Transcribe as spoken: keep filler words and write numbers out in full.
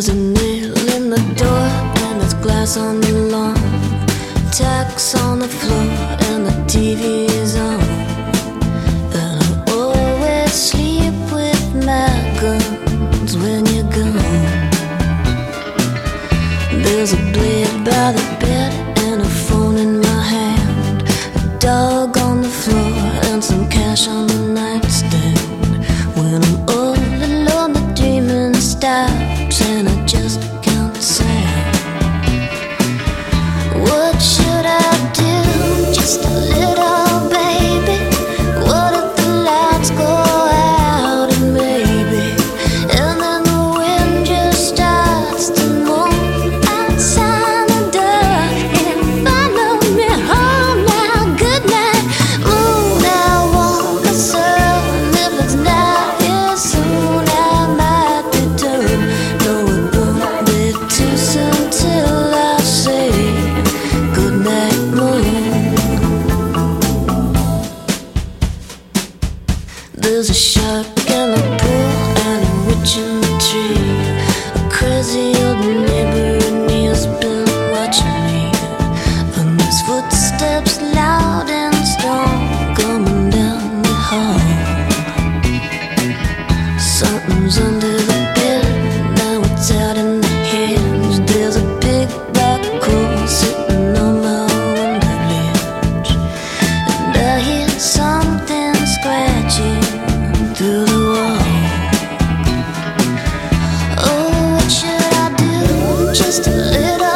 There's a nail in the door and there's glass on the lawn, tacks on the floor and the T V is on. And I always sleep with my guns when you're gone. There's a blade by the bed and a phone in my hand, a dog on the floor and some cash on the nightstand. When I'm all alone the dreaming stops and I just can't sound. What should I do? Just a little baby. What if the lights go out and maybe, and then the wind just starts to move outside the door and follow me home now. Good night, moon. I want the sun. If it's not here soon, I might return. No, it won't be too soon till I say good night, moon. There's a shark in the pool and a witch in the tree, a crazy old neighbor and he has been watching me. And there's footsteps loud and strong coming down the hall. Something's under the bed, now it's out in the hedge. There's a big black hole sitting on my window ledge, and I hear something scratching through the wall. Oh, what should I do? Just a little